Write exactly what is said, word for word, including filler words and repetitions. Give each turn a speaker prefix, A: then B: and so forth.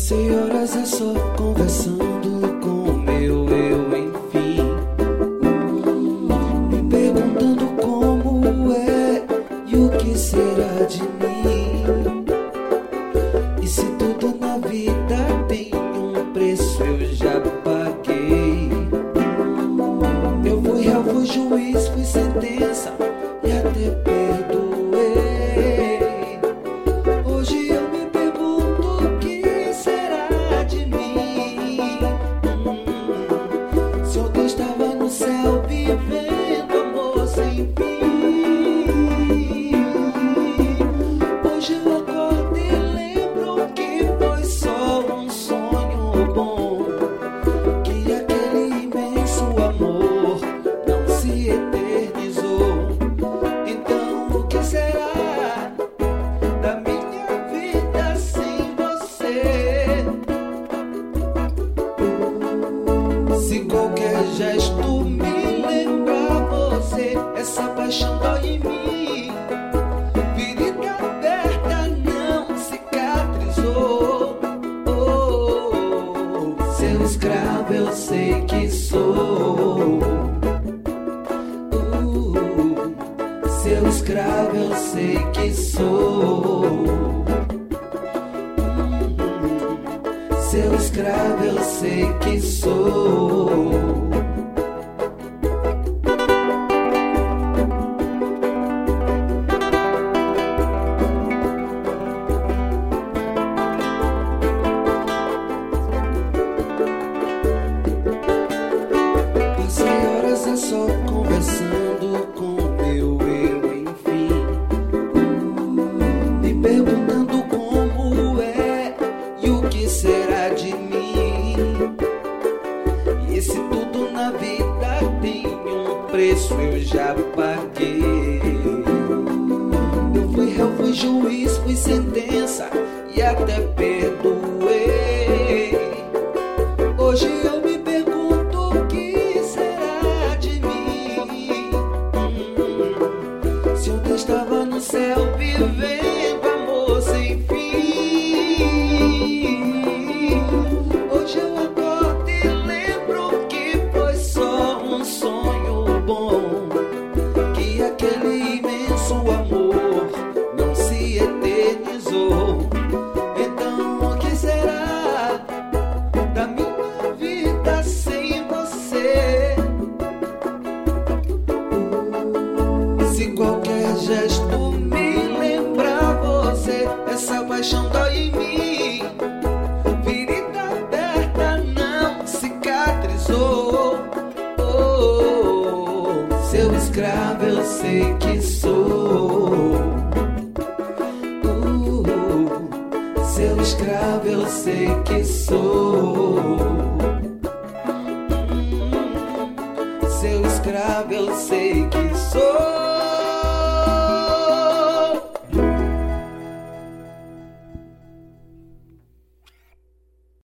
A: Passei horas é só conversando com o meu eu, enfim, me perguntando como é e o que será de mim. E se tudo na vida tem um preço, eu já paguei. Eu fui réu, fui juiz, fui sentença e até perdoei. Hoje eu me pergunto o que será de mim. hum, Se ontem estava no céu vivendo amor sem fim, hoje eu acordo e lembro que foi só um sonho bom, que aquele imenso amor não se eternizou. Então o que será da minha vida sem você? Se qualquer gesto me lembrar você, essa paixão dói em mim. Ferida aberta não cicatrizou. Oh, seu escravo eu sei que sou. Uh, seu escravo eu sei que sou. Seu escravo eu sei que sou. Passei horas é só conversando com o meu eu, enfim, me perguntando como é e o que será de mim. E se tudo na vida tem um preço, eu já paguei. Eu fui réu, fui juiz, fui sentença e até perdoei. Hoje eu me pergunto o que será de mim. hum, Se ontem estava no céu vivendo amor sem fim, hoje eu acordo e lembro que foi só um sonho bom, que aquele imenso amor não se eternizou. Então o que será da minha vida sem você? Se qualquer gesto me lembrar você, essa paixão dói em mim. Ferida aberta não cicatrizou. Oh, seu escravo eu sei que sou. Uh, seu escravo eu sei que sou. Hum, Seu escravo eu sei que sou.